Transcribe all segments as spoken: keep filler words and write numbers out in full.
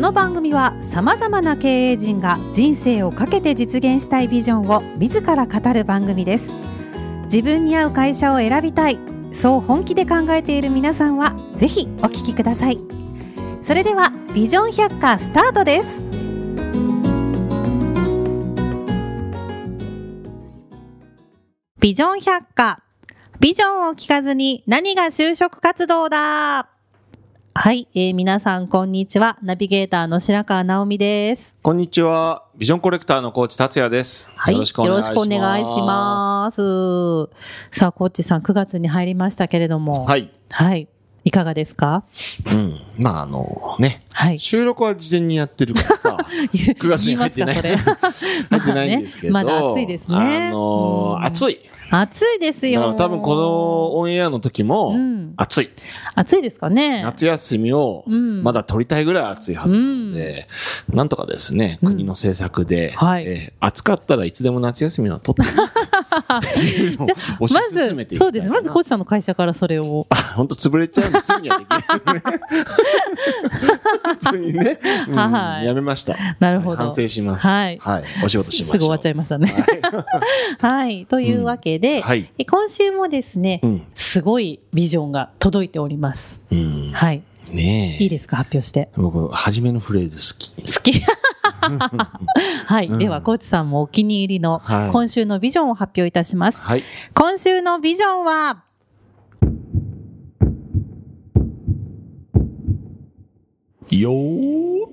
の番組はさまざまな経営陣が人生をかけて実現したいビジョンを自ら語る番組です。自分に合う会社を選びたい、そう本気で考えている皆さんはぜひお聞きください。それではビジョン百科スタートです。ビジョン百科、ビジョンを聞かずに何が就職活動だ。はい、えー、皆さんこんにちは。ナビゲーターの白川直美です。 こんにちは。ビジョンコレクターのコーチ達也です。 はい、よろしくお願いします。よろしくお願いします。さあ、コーチさんくがつに入りましたけれども。 はい。 はい。いかがですか？ うん。まあ、あのね。はい。収録は事前にやってるからさ。くがつに入ってない。入ってないんですけど。 まだ暑いですね。 あのー、暑い。 暑いですよ。 だから多分このオンエアの時も、暑い。 暑いですかね。 夏休みをまだ取りたいぐらい暑いはずなので、うん、なんとかですね、国の政策で、うんはいえー、暑かったらいつでも夏休みを取っていいというのを推し進めていきたいな。 そうですね。まずコーチさんの会社からそれを。 あ、本当潰れちゃうんですぐにはできないね。普通にね、うんはい、やめました。 なるほど。 反省します。はい。はい。お仕事しましょう。 すぐ終わっちゃいましたね。はい。はい、というわけで、うんはい、今週もですね、うん、すごいビジョンが届いております。うん、はい。ねえ。いいですか、発表して。 僕、初めのフレーズ好き。 好き。はい、うん。では、コーチさんもお気に入りの今週のビジョンを発表いたします。はい。今週のビジョンは、 よー。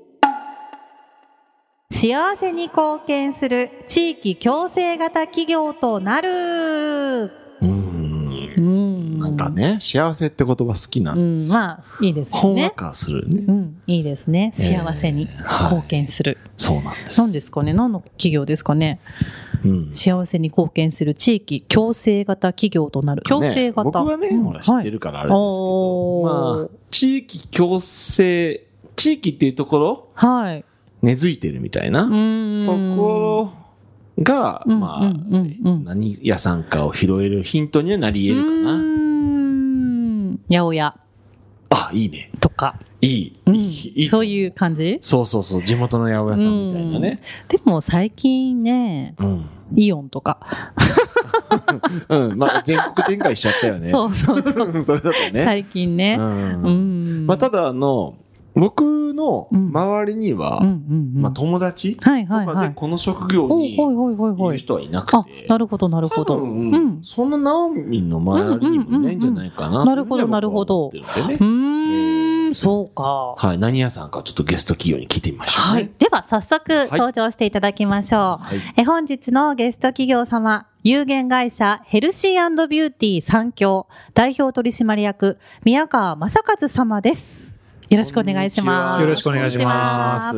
幸せに貢献する地域共生型企業となる。うーん。うん。なんかね、幸せって言葉好きなんです。 うん、まあ、いいですね。 ほんわかするね。 うん、いいですね。幸せに貢献する。 えーはい、そうなんです。 何ですかね、何の企業ですかね。うん、幸せに貢献する地域共生型企業となる。共生型。 僕はね、うん、ほら知ってるからあれですけど、はい、まあ、地域共生、地域っていうところはい。根付いてるみたいなところが、まあ、何屋さんかを拾えるヒントにはなり得るかな。うーん。八百屋。 あ、いいね。 とか。 いい。 うん、 いい。 そういう感じ？ そうそうそう。地元の八百屋さんみたいなね。 でも最近ね、うん、イオンとか。 うん。まあ、全国展開しちゃったよね。 そうそうそう。 それだとね。 最近ね。うん。 うん、まあ、ただ、あの、僕の周りには、まあ友達とかでこの職業にいる人はいなくて、 なるほどなるほど。 そんなナオミンの周りにもいないんじゃないかな。 なるほどなるほど。うーん、そうか。 はい、何屋さんかちょっとゲスト企業に聞いてみましょう。 はい。では早速登場していただきましょう。え本日のゲスト企業様。有限会社ヘルシー&ビューティー三共代表取締役宮川正和様です。よろしくお願いします。 よろしくお願いします。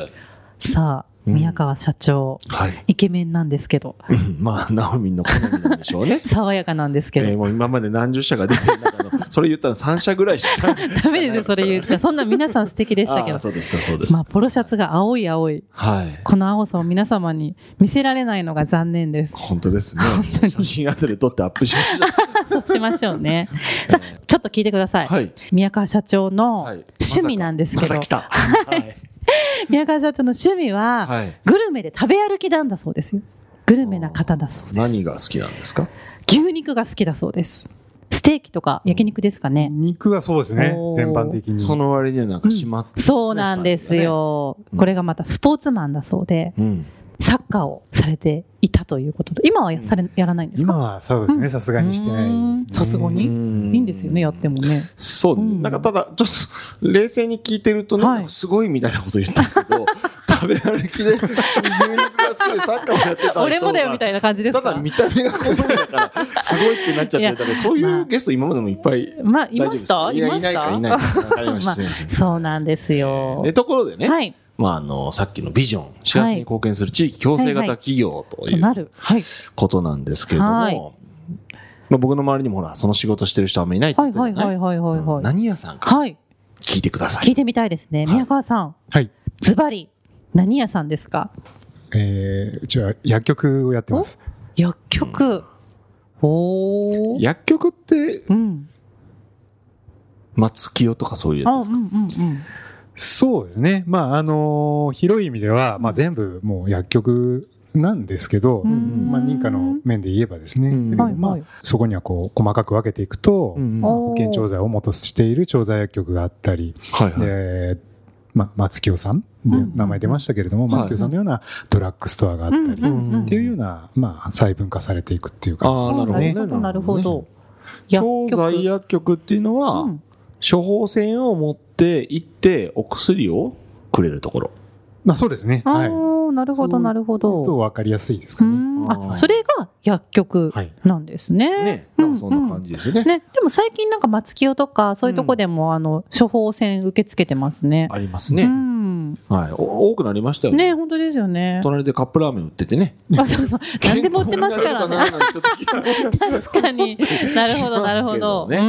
さあ、宮川社長、うんはい、イケメンなんですけど。 うん、まあ、ナオミンの好みなんでしょうね。 爽やかなんですけど。 えー、もう今まで何十社が出てる中の、それ言ったらさん社ぐらいしかダメですよ、それ言っちゃ。そんな皆さん素敵でしたけど。 そうですか、そうです。 まあ、ポロシャツが青い青い。はい。この青さを皆様に見せられないのが残念です。 本当ですね。写真後で撮ってアップしましょう。そうしましょうね。さあ、ちょっと聞いてください。はい。宮川社長の趣味なんですけど。 また来た。はい。 宮川社長の趣味は、はい、グルメで食べ歩きなんだそうですよ。グルメな方だそうです。 何が好きなんですか？ 牛肉が好きだそうです。ステーキとか焼肉ですかね。 肉はそうですね。全般的に。 その割にはなんか締まって、 うん、そうなんですよ、ね。これがまたスポーツマンだそうで、うん、サッカーをされていたということで、今はやされやらないんですか？ 今はそうですね。さすがにしてないですね。 さすがにいいんですよね、やってもね。 そう、うん、なんかただちょっと冷静に聞いてるとね、はい、すごいみたいなこと言ってるけど、食べ歩きで牛肉が好きでサッカーをやってた俺もだよみたいな感じですか？ ただ見た目が好みだからすごいってなっちゃってるから、そういうゲスト今までもいっぱい、 まあいました？ いました？いないかいないかわかりました。 そうなんですよ。 でところでね。はい。まあ、あの、さっきのビジョン、幸せに貢献する地域共生型企業ということなんですけれども、はいはいまあ、僕の周りにもほら、その仕事してる人はあんまりいないって言ったじゃない？はいはいはいはいはい、はい。何屋さんか聞いてください。 聞いてみたいですね。宮川さん。はい。ズバリ、何屋さんですか？ えー、うちは薬局をやってます。 薬局、うん、おー。 薬局って、うん。松清とかそういうやつですか？うんうんうん。 そうですね。まあ、あの、広い意味では、まあ、全部もう薬局なんですけど、まあ、認可の面で言えばですね。だけどまあ、そこにはこう、細かく分けていくと、保健調剤を元としている調剤薬局があったり、で、まあ、松清さんで名前出ましたけれども、松清さんのようなドラッグストアがあったり、っていうような、まあ、細分化されていくっていう感じですね。 なるほど、なるほど。 調剤薬局っていうのは、処方箋を持って行ってお薬をくれるところ。 まあそうですね。はい。 なるほど、なるほど。 そう分かりやすいですかね。 あ、それが薬局なんですね。 ね、なんかそんな感じですよね。 ね、でも最近なんか松清とかそういうとこでもあの処方箋受け付けてますね。 ありますね。はい、多くなりましたよね。 ね、本当ですよね。 隣でカップラーメン売っててね。 あ、そうそう。何でも売ってますからね。確かに。なるほど、なるほど。うん。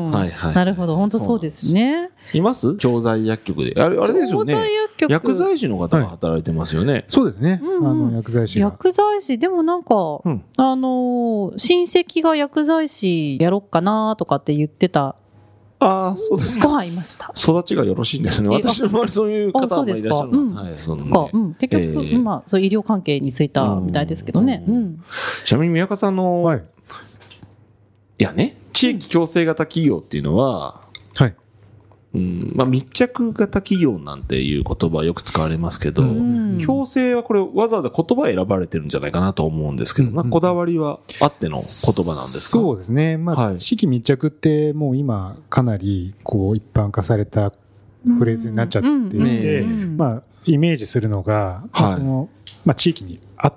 はいはい。なるほど、本当そうですね。 います調剤薬局で。あれ、あれですよね。調剤薬局。薬剤師の方が働いてますよね。 そうですね。あの、薬剤師が。 薬剤師、でもなんか、あの、親戚が薬剤師やろっかなとかって言ってた。 ああ、そうですか。 はい、いました。 育ちがよろしいんですね。私の周りそういう方もいらっしゃるの。はい、そううん。結局、まあ、そういう医療関係についたみたいですけどね。うん。 ちなみに宮川さんの、はい。いやね、地域共生型企業っていうのは、はい。うん、まあ密着型企業なんていう言葉よく使われますけど、共生はこれわざわざ言葉選ばれてるんじゃないかなと思うんですけど、まあこだわりはあっての言葉なんですか？ そうですね。まあ、地域密着ってもう今かなりこう一般化されたフレーズになっちゃっていて、まあイメージするのが、まあ、その、まあ地域にあって、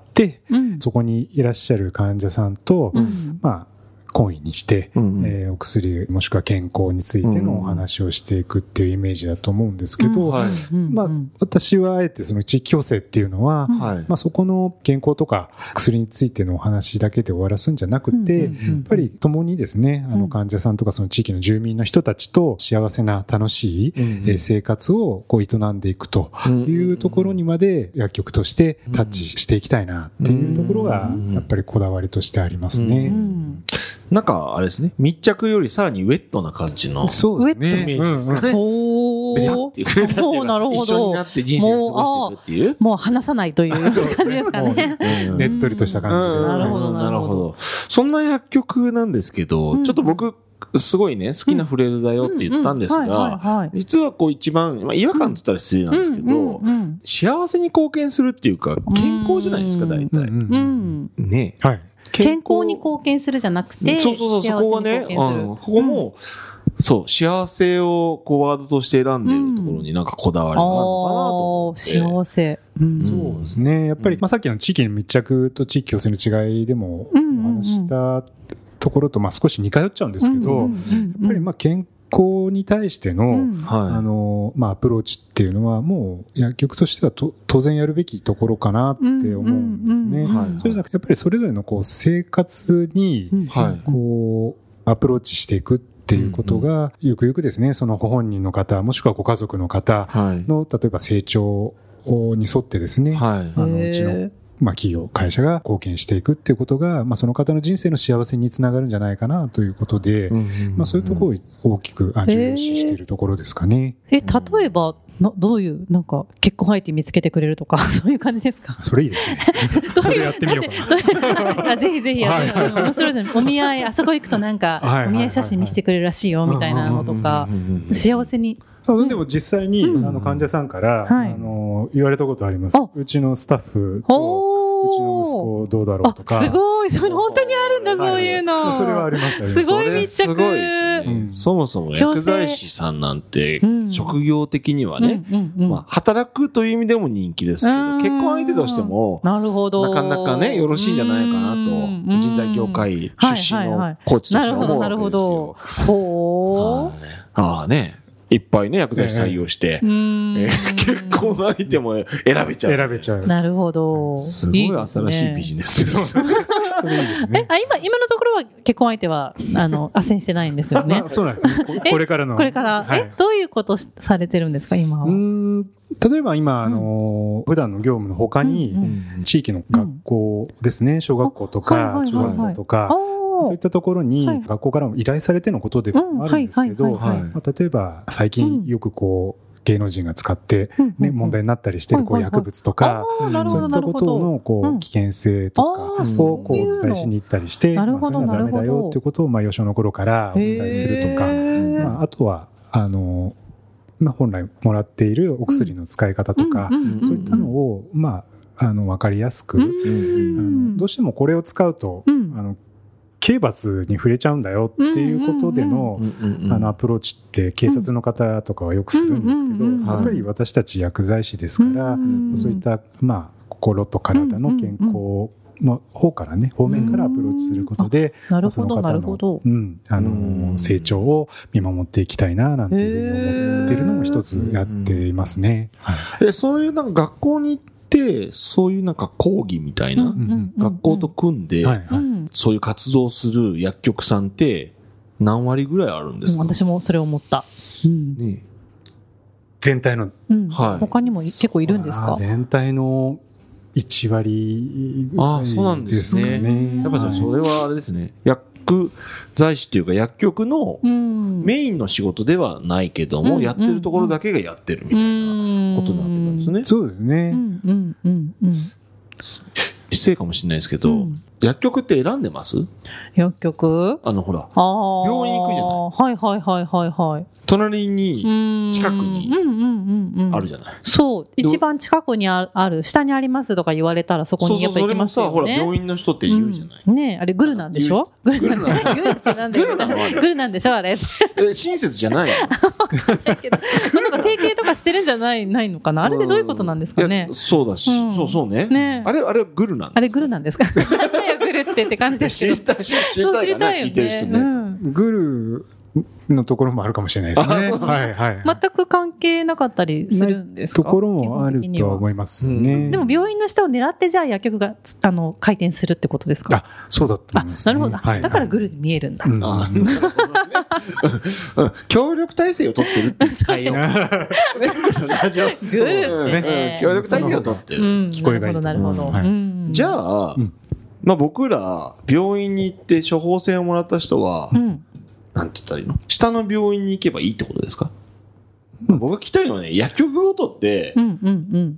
そこにいらっしゃる患者さんと、まあ懇意にして、うんえー、お薬もしくは健康についてのお話をしていくっていうイメージだと思うんですけど、うんはいまあ、私はあえてその地域共生っていうのは、うんまあ、そこの健康とか薬についてのお話だけで終わらすんじゃなくて、うんうんうん、やっぱり共にですねあの患者さんとかその地域の住民の人たちと幸せな楽しい、うんうん生活をこう営んでいくというところにまで薬局としてタッチしていきたいなっていうところがやっぱりこだわりとしてありますね。うんうんなんか、あれですね。密着よりさらにウェットな感じの。 そうですね。 イメージですかね。うんうん、ベタっていう。ベタっていうか一緒になって人生を過ごしていくっていう。 もう離さないという感じですかね。 ねっとりとした感じで。 なるほど、なるほど。 そんな薬局なんですけど、うん、ちょっと僕、すごいね、好きなフレーズだよって言ったんですが、実はこう一番、まあ、違和感って言ったら失礼なんですけど、幸せに貢献するっていうか、健康じゃないですか、大体。ね。はい。 健康に貢献するじゃなくて、 そうそうそう、そこはね、うん、ここも、うん、そう、幸せをこうワードとして選んでいるところになんかこだわりがあるのかなと思って。 幸せ、 うん。そうですね。やっぱり、まあ、さっきの地域の密着と地域共生の違いでもお話したところと、まあ、少し似通っちゃうんですけど、やっぱりまあ健康に対しての、うん、あの、まあ、アプローチっていうのはもう薬局としてはと当然やるべきところかなって思うんですね。それじゃなくてやっぱりそれぞれのこう生活にこうアプローチしていくっていうことがゆくゆくですね、そのご本人の方もしくはご家族の方の例えば成長に沿ってですね、はい、あのうちのまあ、企業、会社が貢献していくっていうことが、まあ、その方の人生の幸せにつながるんじゃないかなということで、うんうんうん、まあ、そういうところを大きく重要視しているところですかね。 えー、例えば、のどういう、なんか、結婚相手見つけてくれるとか、そういう感じですか？ それいいですね。それやってみようかな。 ぜひぜひやってみよう。はいはい、面白いですね。お見合い、あそこ行くとなんか、お見合い写真見せてくれるらしいよ、みたいなのとか、幸せに。 でも実際に、うん、あの患者さんから、はい、あの言われたことあります。うちのスタッフと、うちの息子どうだろうとか。 すごい。それ本当にあるんだ、そういうの。 それはありますよね。 すごい密着。 すごいですね。そもそも薬剤師さんなんて、職業的にはね、まあ、働くという意味でも人気ですけど、結婚相手としても、 なるほど。 なかなかね、よろしいんじゃないかなと、人材業界出身のコーチとして思うわけですよ。なるほど、なるほど。ほー。ああね。いっぱいね、薬剤師採用して、えーえー、結婚相手も選べちゃう。 選べちゃう。 なるほど。 すごい新しいビジネスです。それいいですね。え、あ、今、今のところは結婚相手は、あの、斡旋してないんですよね。 そうなんですね。これからの。 これから。はい、え、どういうことされてるんですか、今は。うーん例えば今、あの、普段の業務の他に、地域の学校ですね、小学校とか、中学校とか、そういったところに学校からも依頼されてのことでもあるんですけど、例えば最近よくこう芸能人が使って、ね、問題になったりしているこう薬物とか、そういったことのこう危険性とかをこうお伝えしに行ったりして、まあ、そういうのはダメだよということをまあ幼少の頃からお伝えするとか、まあ、あとはあの、まあ、本来もらっているお薬の使い方とか、そういったのをまああの分かりやすく、あのどうしてもこれを使うと、あの刑罰に触れちゃうんだよっていうことでのあのアプローチって警察の方とかはよくするんですけど、やっぱり私たち薬剤師ですから、そういったまあ心と体の健康の方からね、方面からアプローチすることで、その方の、うん、あの成長を見守っていきたいななんていうふうに思っているのも一つやっていますね。 でそういうなんか学校に行ってそういうなんか講義みたいな学校と組んでそういう活動する薬局さんって何割ぐらいあるんですか？ 私もそれを思った。うんね、 全体の、 うんはい、他にも結構いるんですか？ 全体のいち割ぐらいですかね。あ、そうなんですね。 やっぱりそれはあれですね。薬剤師っていうか薬局のメインの仕事ではないけども、うん、やってるところだけがやってるみたいなことになってるんですね。 そうですね。うんうんうんうん、失礼かもしれないですけど、うん、薬局って選んでます？ 薬局？ あのほら、病院行くじゃない。 はいはいはいはいはい。 隣に近くにあるじゃない。 そう、一番近くにある、下にありますとか言われたらそこにやっぱ行きますよね。 そうそう、それもさ、ほら病院の人って言うじゃない。 うん、ねえ、あれグルなんでしょ？グルなんでグルってなんだよ。グルなんでしょあれ。 え、親切じゃないの？ なんか提携とかしてるんじゃないないのかな。あれでどういうことなんですかね。 そうだし、うん、そうそうね。ねあれあれはグルなんです。 あれグルなんですか。なんだよグルってって感じですけど。 知りたい知りたいかな、聞いてる人ね。うん、 グルのところもあるかもしれないですね。はいはい。 全く関係なかったりするんですか？ ところもあるとは思いますよね。うん、 でも病院の下を狙ってじゃあ薬局があの開店するってことですか？ あ、そうだと思います、 ね。なるほど、はいはい。だからグルに見えるんだ。うん、あ協力体制を取ってるって言いラジオグルってね。 協力体制を取ってる。うん、 聞こえがいい。 なるほど、なるほど。はい、 じゃあ、うん、まあ僕ら病院に行って処方箋をもらった人は。うんなんて言ったらいいの？下の病院に行けばいいってことですか？うん、僕が聞きたいのはね、薬局ごとって、うんうんうん、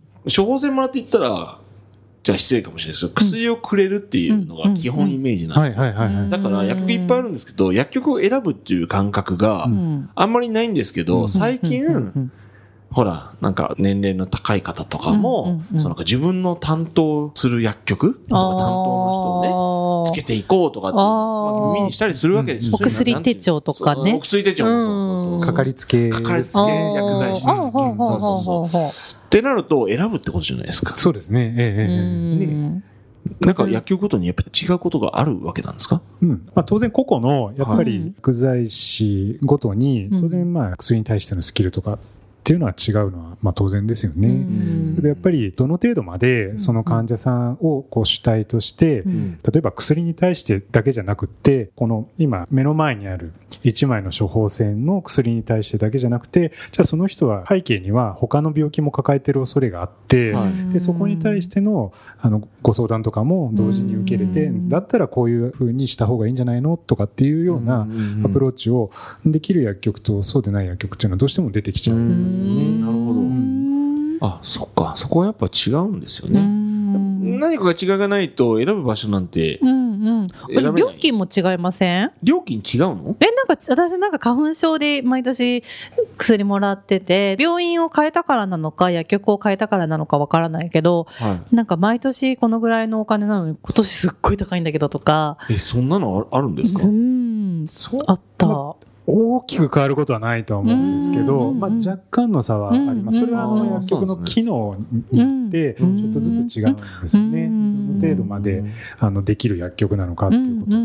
処方箋もらって行ったら、じゃあ失礼かもしれないですけど、薬をくれるっていうのが基本イメージなんですよ。だから薬局いっぱいあるんですけど、薬局を選ぶっていう感覚があんまりないんですけど、最近、ほら、なんか年齢の高い方とかも、うんうんうん、そのなんか自分の担当する薬局とか担当の人をね、つけていこうとかって、まあ、耳にしたりするわけですよ。 お薬手帳とかね。 お薬手帳もそうそうそう。 かかりつけ。 かかりつけ薬剤師。そうそうそう。ってなると選ぶってことじゃないですか。 そうですね。ええね。なんか薬局ごとにやっぱり違うことがあるわけなんですか？ うん。まあ当然個々の、やっぱり薬剤師ごとに、当然まあ薬に対してのスキルとか、っていうのは違うのはまあ当然ですよね。でやっぱりどの程度までその患者さんをこう主体として、例えば薬に対してだけじゃなくって、この今目の前にあるいちまいの処方箋の薬に対してだけじゃなくて、じゃあその人は背景には他の病気も抱えている恐れがあって、でそこに対してのあのご相談とかも同時に受け入れて、だったらこういう風にした方がいいんじゃないのとかっていうようなアプローチをできる薬局とそうでない薬局っていうのはどうしても出てきちゃうんですよね。 なるほど。あ、そっか。そこはやっぱ違うんですよね。何かが違いがないと選ぶ場所なんて選べない。うんうん、 料金も違いません？ 料金違うの？ え、なんか私なんか花粉症で毎年薬もらってて、病院を変えたからなのか薬局を変えたからなのかわからないけど、はい、なんか毎年このぐらいのお金なのに今年すっごい高いんだけどとか。 え、そんなのあるんですか？ うん、そうあった。ま大きく変わることはないとは思うんですけど、まあ、若干の差はあります。それはあの薬局の機能によってちょっとずつ違うんですよね。どの程度まであのできる薬局なのかということで。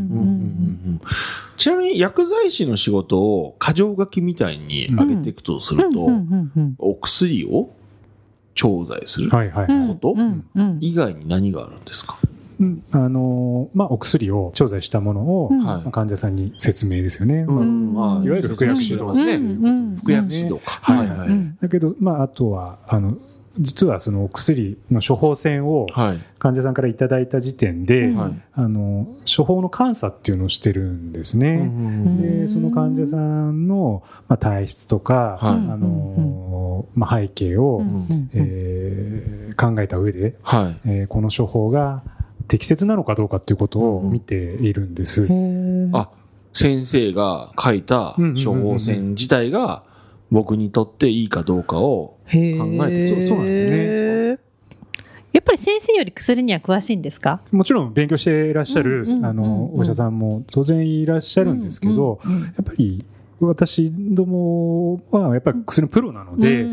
ちなみに薬剤師の仕事を箇条書きみたいに上げていくとすると、お薬を調剤すること以外に何があるんですか？ うん、あのまあ、お薬を調剤したものを、うんまあ、患者さんに説明ですよね、うんまあ、いわゆる服薬指導ですね、うん、 服薬指導か、 はいはい、だけど、まあ、あとはあの実はそのお薬の処方箋を患者さんからいただいた時点で、はい、あの処方の監査っていうのをしてるんですね。でその患者さんの、まあ、体質とか、はい、あのの、まあ、背景を、うんえー、考えた上で、はいえー、この処方が適切なのかどうかっていうことを見ているんです。 うん、あ、先生が書いた処方箋自体が僕にとっていいかどうかを考えて、そう、そうなんですね。 やっぱり先生より薬には詳しいんですか？ もちろん勉強していらっしゃる、うんうんうんうん、あのお医者さんも当然いらっしゃるんですけど、うんうんうん、やっぱり私どもはやっぱり薬のプロなので、うん、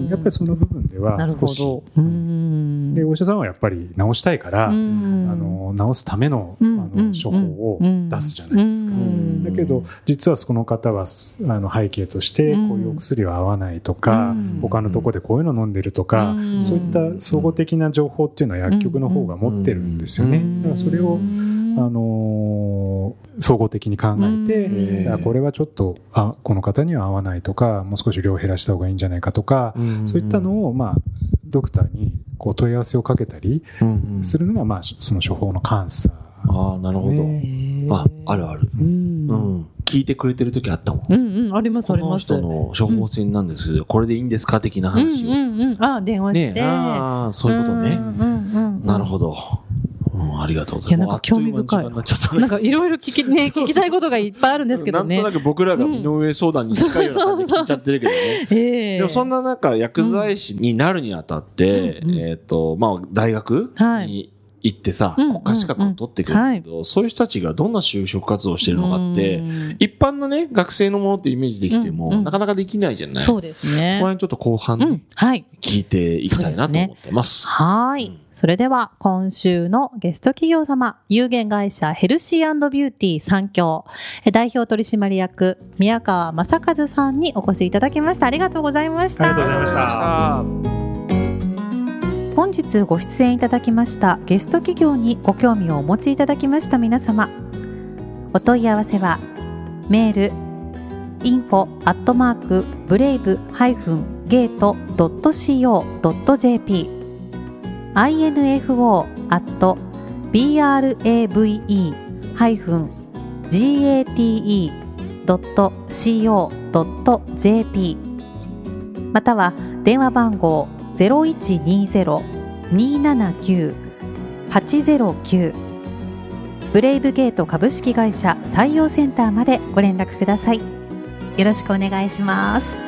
やっぱりその部分では少し、うん、でお医者さんはやっぱり治したいから、うん、あの治すための、うん、あの処方を出すじゃないですか、うん、だけど実はその方はあの背景としてこういうお薬は合わないとか、うん、他のところでこういうの飲んでるとか、うん、そういった総合的な情報っていうのは薬局の方が持ってるんですよね。だからそれをあのー、総合的に考えて、うん、これはちょっとあこの方には合わないとか、もう少し量を減らした方がいいんじゃないかとか、うん、そういったのを、まあ、ドクターにこう問い合わせをかけたりするのが、まあ、その処方の監査、ね。 ああ、なるほど。あ、あるある、うんうん。聞いてくれてる時あったもん。 うんうん、ありますあります。 この人の処方箋なんですけど、うん、これでいいんですか的な話を。 うんうんうん、あ、電話して。 ね、ああ、そういうことね。うんうんうん、なるほど。うん、ありがとうございます。いや、なんか興味深い。な, なんかいろいろ聞き、ね、聞きたいことがいっぱいあるんですけどね。 なんとなく僕らが身の上相談に近いような感じで聞いちゃってるけどね。うん、でもそんな中、薬剤師になるにあたって、うん、えっ、ー、と、まあ、大学に行ってさ、国家資格を取ってくるんだけど、うんうんうん、そういう人たちがどんな就職活動をしてるのかって、うん、一般のね、学生のものってイメージできても、うんうん、なかなかできないじゃない。 そうですね。 そこら辺ちょっと後半に聞いていきたいなと思ってます。 うん、はい。それでは今週のゲスト企業様、有限会社ヘルシー&ビューティー三共代表取締役宮川正和さんにお越しいただきました。ありがとうございました。 ありがとうございました。 本日ご出演いただきましたゲスト企業にご興味をお持ちいただきました皆様、お問い合わせはメール インフォ アットマーク ブレイブ ゲート ドット シーオー ドット ジェーピー インフォ アット ブレイブ ゲート ドット シーオー ドット ジェーピー または電話番号 ゼロいちにゼロ にーななきゅう はちゼロきゅう ブレイブゲート株式会社採用センターまでご連絡ください。よろしくお願いします。